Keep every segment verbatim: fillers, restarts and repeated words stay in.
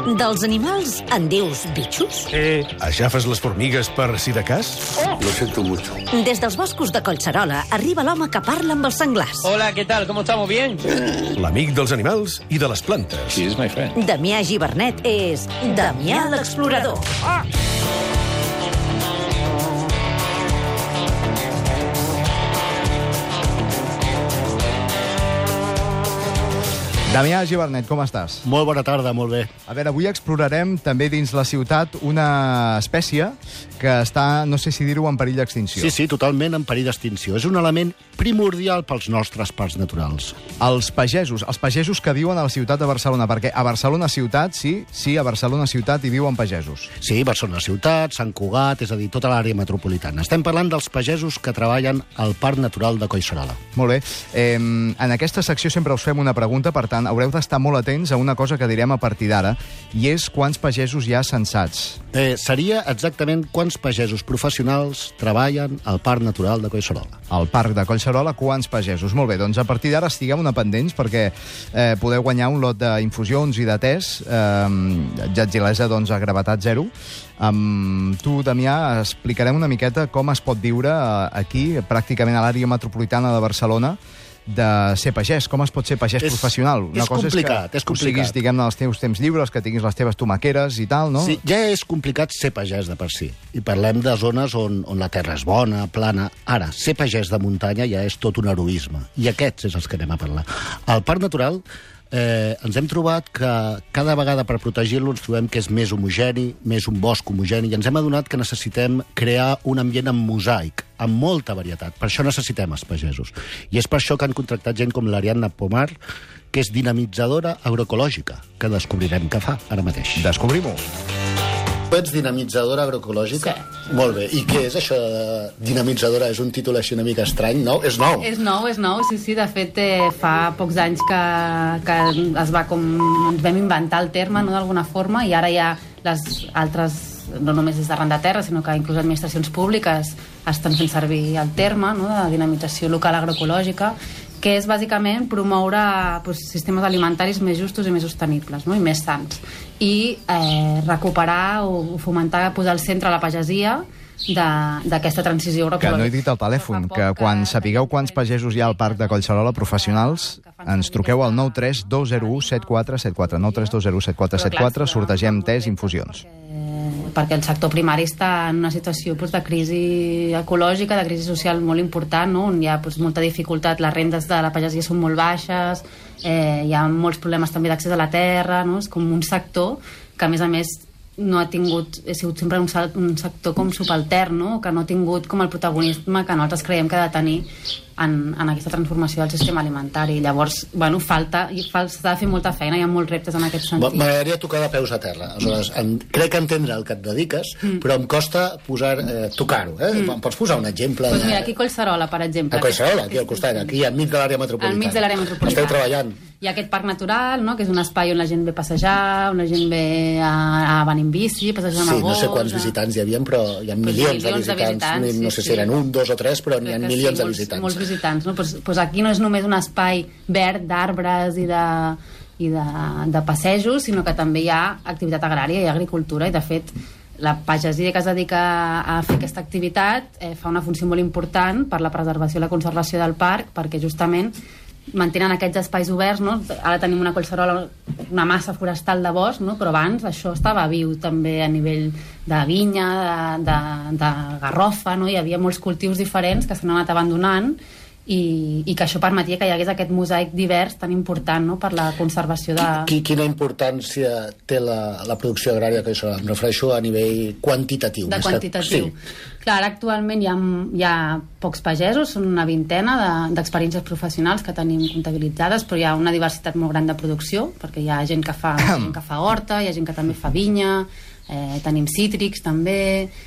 Dels animals en dius bitxos? Eh, aixafes les formigues per si de cas? Lo siento mucho. Des dels boscos de Collserola arriba l'home que parla amb els senglars. Hola, ¿qué tal? ¿Cómo estamos? ¿Bien? L'amic dels animals i de les plantes. She is my friend. Damià Gibernet és Damià l'explorador. Ah. Damià Gibernet, com estàs? Molt bona tarda, molt bé. A veure, avui explorarem també dins la ciutat una espècie que està, no sé si dir-ho, en perill d'extinció. Sí, sí, totalment en perill d'extinció. És un element primordial pels nostres parcs naturals. Els pagesos, els pagesos que viuen a la ciutat de Barcelona, perquè a Barcelona ciutat, sí, sí, a Barcelona ciutat hi viuen pagesos. Sí, Barcelona ciutat, Sant Cugat, és a dir, tota l'àrea metropolitana. Estem parlant dels pagesos que treballen al Parc Natural de Collserola. Molt bé. Eh, en aquesta secció sempre us fem una pregunta, per tant, haureu d'estar molt atents a una cosa que direm a partir d'ara, i és quants pagesos hi ha censats. Eh, seria exactament quants pagesos professionals treballen al Parc Natural de Collserola. Al Parc de Collserola, quants pagesos? Molt bé, doncs a partir d'ara estiguem una pendents perquè eh, podeu guanyar un lot d'infusions i de tés, eh, gentilesa doncs, a gravetat zero. Amb tu, Damià, explicarem una miqueta com es pot viure aquí, pràcticament a l'àrea metropolitana de Barcelona, de ser pagès. Com es pot ser pagès és, professional? Una és cosa complicat, és que és complicat. siguis, diguem-ne, els teus temps lliures, que tinguis les teves tomaqueres i tal, no? Sí, ja és complicat ser pagès de per si. I parlem de zones on, on la terra és bona, plana. Ara, ser pagès de muntanya ja és tot un heroisme. I aquests és els que anem a parlar. Al Parc Natural eh, ens hem trobat que cada vegada per protegir-lo ens trobem que és més homogeni, més un bosc homogeni, i ens hem adonat que necessitem crear un ambient amb mosaic, amb molta varietat. Per això necessitem els pagesos. I és per això que han contractat gent com l'Ariadna Pomar, que és dinamitzadora agroecològica, que descobrirem què fa ara mateix. Descobrim-ho. Tu ets dinamitzadora agroecològica? Sí. Molt bé. I què és això de dinamitzadora? És un títol així una mica estrany, no? És nou. És nou, és nou, sí, sí. De fet, eh, fa pocs anys que, que es va com... ens vam inventar el terme, no?, d'alguna forma, i ara hi ha les altres, no només des d'arran de terra, sinó que inclús administracions públiques estan fent servir el terme, no?, de dinamització local agroecològica, que és bàsicament promoure pues, sistemes alimentaris més justos i més sostenibles, no?, i més sants. I eh, recuperar o fomentar, posar al centre la pagesia d'aquesta transició agroecològica. Que no he dit el telèfon, que quan sapigueu quants pagesos hi ha al Parc de Collserola professionals, ens truqueu al nou tres dos zero u set quatre set quatre, nou tres dos zero u set quatre set quatre, sortegem tés, infusions. Perquè el sector primari està en una situació pues, de crisi ecològica, de crisi social molt important, no?, on hi ha pues, molta dificultat, les rendes de la pagesia són molt baixes, eh, hi ha molts problemes també d'accés a la terra, no?, és com un sector que a més a més no ha tingut, ha sigut sempre un, un sector com subaltern, no?, que no ha tingut com el protagonisme que nosaltres creiem que ha de tenir en, en aquesta transformació del sistema alimentari. Llavors, bueno, falta, s'ha de fer molta feina, hi ha molts reptes en aquest sentit. M'agradaria tocar de peus a terra. Aleshores, en, crec entendre el que et dediques, mm. però em costa posar, eh, tocar-ho. Eh? Mm. Pots posar un exemple? Doncs pues mira, aquí Collserola, per exemple. A Collserola, aquí al costat, aquí enmig de l'àrea metropolitana. Enmig de l'àrea metropolitana. Esteu treballant. Hi ha aquest parc natural, no?, que és un espai on la gent ve a passejar, on la gent ve a, a venir en bici, a passejar amb Sí, el gos... no sé quants a... visitants hi havia, però hi ha milions, milions de visitants. De visitants no sé sí, si eren un, dos o tres, però n'hi ha milions sí, de visitants. Molts, molts visitants, no? Pues, pues aquí no és només un espai verd d'arbres i de i de, de passejos, sinó que també hi ha activitat agrària, hi ha agricultura, i de fet la pagesia que es dedica a fer aquesta activitat eh, fa una funció molt important per la preservació i la conservació del parc, perquè justament mantenen aquests espais oberts, no? Ara tenim una Collserola, una massa forestal de bosc, no? Però abans això estava viu també a nivell de vinya, de, de, de garrofa, no? Hi havia molts cultius diferents que s'han anat abandonant i, i que això permetia que hi hagués aquest mosaic divers tan important, no?, per la conservació de... Qui, quina importància té la, la producció agrària que això? Em refereixo a nivell quantitatiu. De quantitatiu. Que... Sí. Clar, ara actualment hi ha, hi ha pocs pagesos, són una vintena d'experiències de, professionals que tenim comptabilitzades, però hi ha una diversitat molt gran de producció, perquè hi ha gent que fa, gent que fa horta, hi ha gent que també fa vinya, eh, tenim cítrics també...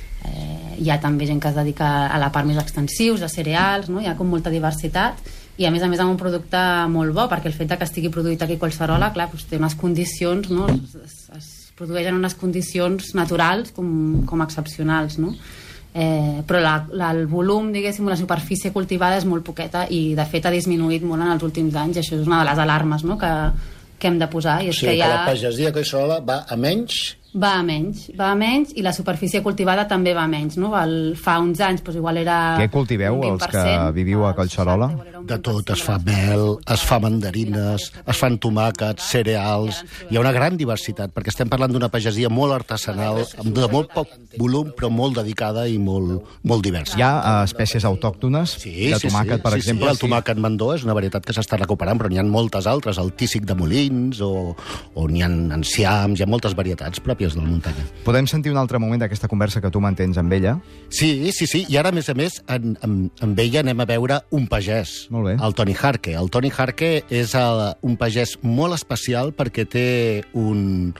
Eh, hi ha també gent que es dedica a la part més extensius, de cereals, no? Hi ha com molta diversitat i a més a més amb un producte molt bo, perquè el fet de que estigui produït aquí a Collserola, clar, doncs té unes condicions, no? es, es produeix en unes condicions naturals com, com excepcionals, no? Eh, però la, la, el volum, diguéssim, la superfície cultivada és molt poqueta i de fet ha disminuït molt en els últims anys i això és una de les alarmes, no?, que, que hem de posar. I és O sigui, que, que ja... la pagesia Collserola va a menys... Va a menys, va a menys, i la superfície cultivada també va a menys, no? El, fa uns anys, doncs igual era... Què cultiveu, els que viviu a Collserola? De tot, es fa mel, es fa mandarines, es fan tomàquets, cereals... Hi ha una gran diversitat, perquè estem parlant d'una pagesia molt artesanal, de molt poc volum, però molt dedicada i molt, molt diversa. Hi ha uh, espècies autòctones Sí, de sí, tomàquet, sí, per sí, exemple? Sí, el tomàquet mandó és una varietat que s'està recuperant, però n'hi ha moltes altres, el tíssic de Molins, o, o n'hi ha enciams, hi ha moltes varietats pròpies de la muntanya. Podem sentir un altre moment d'aquesta conversa que tu mantens amb ella? Sí, sí, sí, i ara, a més a més, en, en, amb ella anem a veure un pagès, Molt bé. el Toni Harke. El Toni Harke és el, un pagès molt especial perquè té un...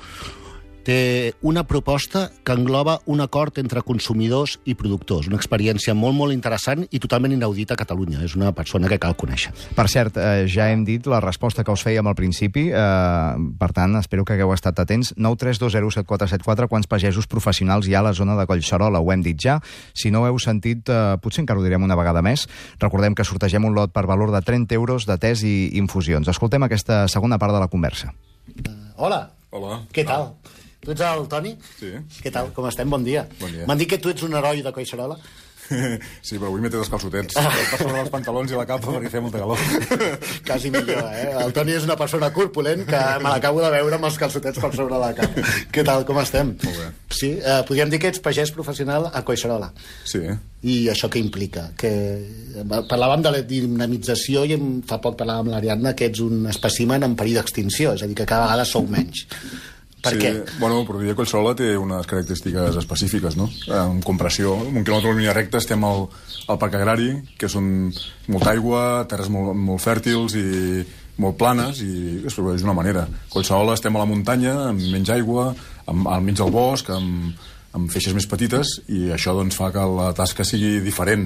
té una proposta que engloba un acord entre consumidors i productors, una experiència molt, molt interessant i totalment inaudita a Catalunya. És una persona que cal conèixer. Per cert, eh, ja hem dit la resposta que us fèiem al principi, eh, per tant, espero que hagueu estat atents. nou tres dos zero set quatre set quatre, quants pagesos professionals hi ha a la zona de Collserola? Ho hem dit ja. Si no ho heu sentit, eh, potser encara ho direm una vegada més. Recordem que sortegem un lot per valor de trenta euros de tes i infusions. Escoltem aquesta segona part de la conversa. Hola. Hola. Què tal? Tu ets el Toni? Sí. Què tal? Com estem? Bon dia. Bon dia. M'han dit que tu ets un heroi de Collserola. Sí, però avui m'he tret els calçotets per sobre els pantalons i la capa perquè feia molta calor. Quasi millor, eh? El Toni és una persona corpulent que me l'acabo de veure amb els calçotets per sobre la capa. Què tal? Com estem? Molt bé. Sí? Eh, podríem dir que ets pagès professional a Collserola. Sí. I això què implica? Que... Parlàvem de la dinamització i fa poc parlàvem amb l'Ariadna que ets un espècimen en perill d'extinció, és a dir, que cada vegada sou menys. Per sí, què? Bueno, el Provídia Collserola té unes característiques específiques, no? En compressió, en un quilòmetre en línia recta estem al, al Parc Agrari, que són molta aigua, terres molt, molt fèrtils i molt planes, i es produeix d'una manera. Collserola estem a la muntanya, amb menys aigua, amb, al mig del bosc, amb, amb feixes més petites, i això doncs, fa que la tasca sigui diferent.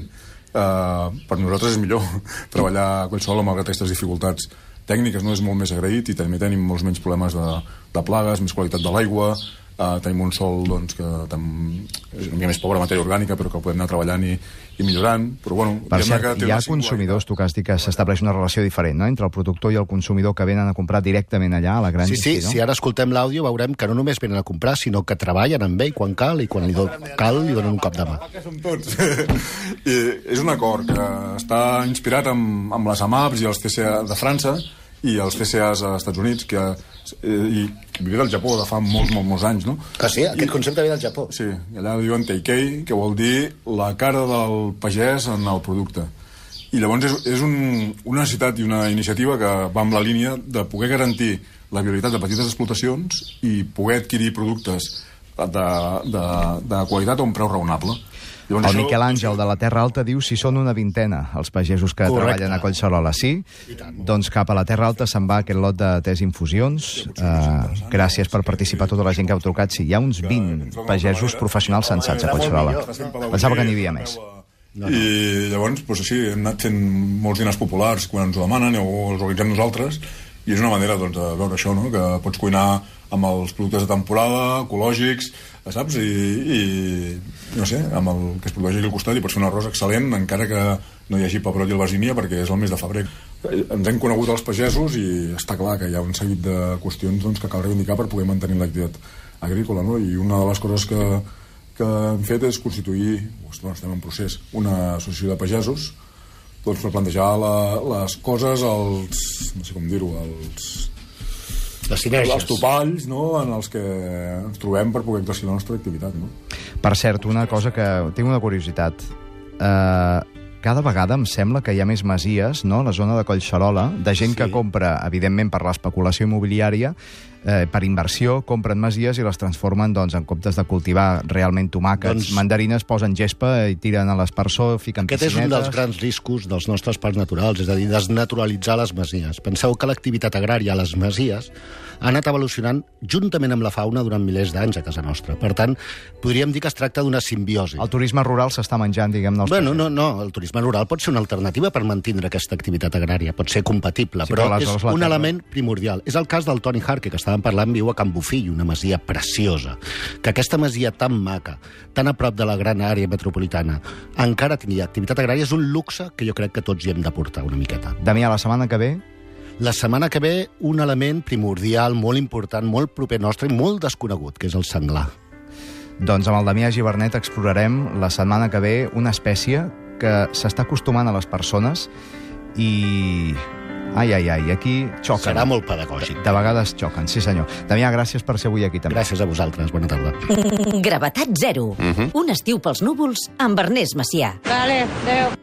Uh, per nosaltres és millor treballar a Collserola malgrat aquestes dificultats tècniques, no? És molt més agraït i també tenim molts menys problemes de, de plagues, més qualitat de l'aigua, eh, tenim un sol doncs, que tam... és una mica més pobra matèria orgànica però que el podem anar treballant i, i millorant, però bueno... Per cert, que té hi ha una consumidors, tu que has dit que s'estableix una relació diferent, no?, entre el productor i el consumidor que venen a comprar directament allà a la granja. Sí, sí, no? si ara escoltem l'àudio veurem que no només venen a comprar, sinó que treballen amb ell quan cal i quan li do... cal li donen un cop de mà. Que som tots. I és un acord que està inspirat amb, amb les A M A Ps i els T C A de França i els T C As als Estats Units, que, eh, i, que ve del Japó de fa molts, molts, molts anys, no? Ah, sí? Aquest I, concepte ve del Japó? Sí, i allà diuen Teikei, que vol dir la cara del pagès en el producte. I llavors és, és un, una necessitat i una iniciativa que va amb la línia de poder garantir la viabilitat de petites explotacions i poder adquirir productes de, de, de qualitat a un preu raonable. Llavors, el això... Miquel Àngel de la Terra Alta diu si són una vintena els pagesos que Correcte. treballen a Collserola. Sí? Doncs cap a la Terra Alta se'n va aquest lot de tes infusions. Uh, gràcies per participar tota la gent que heu trucat. Sí, hi ha uns vint pagesos professionals sensats a Collserola. Pensava que n'hi havia més. No, no. I llavors, doncs, així, hem anat fent molts dinars populars quan ens ho demanen o els organitzem nosaltres, i és una manera doncs, de veure això, no? Que pots cuinar amb els productes de temporada, ecològics, saps? I, i no sé, amb el que es produeix aquí al costat i pots fer un arròs excel·lent encara que no hi hagi pebrot i albergínia perquè és el mes de febrer. Ens hem conegut els pagesos i està clar que hi ha un seguit de qüestions doncs, que cal reivindicar per poder mantenir l'activitat agrícola, no? I una de les coses que, que hem fet és constituir, bueno, estem en procés, una associació de pagesos doncs, per plantejar la, les coses, els, no sé com dir-ho, els... Les sinergies. Els topalls, no?, en els que ens trobem per poder exercir la nostra activitat, no? Per cert, una cosa que... Tinc una curiositat. Uh, cada vegada em sembla que hi ha més masies, no?, a la zona de Collserola, de gent sí. que compra, evidentment, per l'especulació immobiliària, eh, per inversió, compren masies i les transformen, doncs, en comptes de cultivar realment tomàquets, doncs... mandarines, posen gespa i tiren a l'espersor, fiquen Aquest piscinetes... és un dels grans riscos dels nostres parcs naturals, és a dir, desnaturalitzar les masies. Penseu que l'activitat agrària a les masies ha anat evolucionant juntament amb la fauna durant milers d'anys a casa nostra. Per tant, podríem dir que es tracta d'una simbiosi. El turisme rural s'està menjant, diguem-ne, els Bueno, pagesos. no, no, el turisme rural pot ser una alternativa per mantenir aquesta activitat agrària, pot ser compatible, Sí, però, però és aleshores la un terra- element primordial. És el cas del Toni Harke, que estàvem parlant, viu a Can Bofill, una masia preciosa. Que aquesta masia tan maca, tan a prop de la gran àrea metropolitana, encara tingui activitat agrària, és un luxe que jo crec que tots hi hem de portar una miqueta. Damià, la setmana que ve... La setmana que ve, un element primordial, molt important, molt proper nostre i molt desconegut, que és el senglar. Doncs amb el Damià Givernet explorarem la setmana que ve una espècie que s'està acostumant a les persones i... Ai, ai, ai, aquí xoquen. Serà molt pedagògic. De, de vegades xoquen, sí senyor. Damià, gràcies per ser avui aquí també. Gràcies a vosaltres, bona tarda. Gravetat zero. Un estiu pels núvols amb Ernest Macià. Vale, adéu.